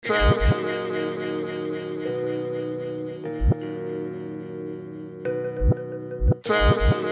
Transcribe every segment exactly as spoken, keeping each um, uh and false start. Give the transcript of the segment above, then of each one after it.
Twelve. Twelve.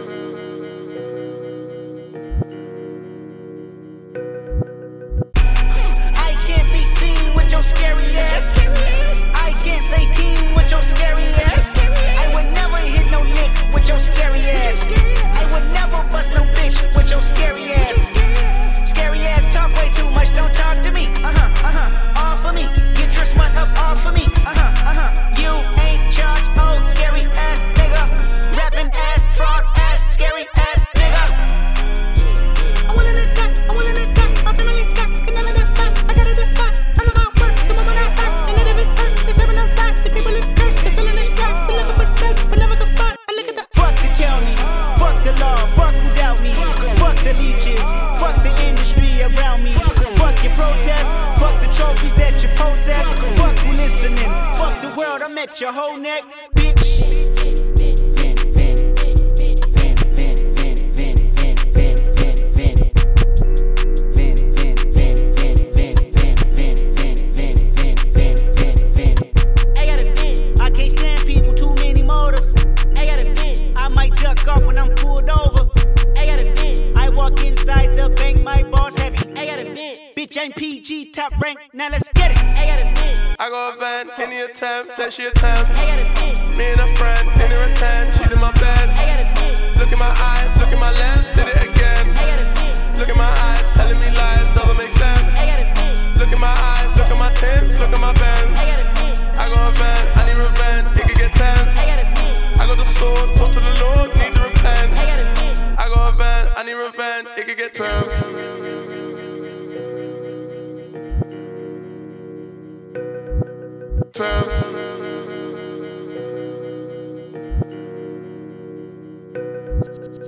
I can't be seen with your scary ass. I can't say team with your scary ass. I would never hit no lick with your scary ass. I would never bust no bitch with your scary ass. Scary ass talk way too much, don't talk to me. Uh-huh, uh-huh, all for me. Get your smut up all for me. Uh-huh, uh-huh, you ain't charged, oh scary ass nigga. Rapping ass, fraud ass, scary ass nigga. I wanna let that, I wanna let that. My family got, can never let that. I gotta do that, I love my work, the moment I act. And then if it's hurt, they serving no rap. The people is cursed, they feeling this trap. We looking for dirt, but never confront. I look at the fuck the county, fuck the law, fuck who doubt me. Fuck the leeches, fuck the industry around me. Fuck your protests, fuck the trophies that you possess. Fuck who listening, fuck the world, I'm at your whole neck, bitch. I gotta vent, I can't stand people, too many motives. I gotta vent, I might duck off when I'm pulled over. I gotta vent, I walk inside the bank, my boss heavy. I gotta vent, bitch I'm P G, top rank, now let's get it. I gotta vent, I go event, any attempt, that she attempt. I gotta vent, Me and a friend, in her tent, she's in my bed. I gotta vent, Look in my eyes, look in my lens, did it again. I gotta vent, Look in my eyes, telling me lies, doesn't make sense. I gotta vent, Look in my eyes, look at my Timbs, look at my Benz. I gotta vent, I go event, I need revenge, it could get tense. I gotta vent, I go to sword, talk to the Lord, need to repent. I gotta vent. I go event, I need revenge, it could get twelve. Twelve.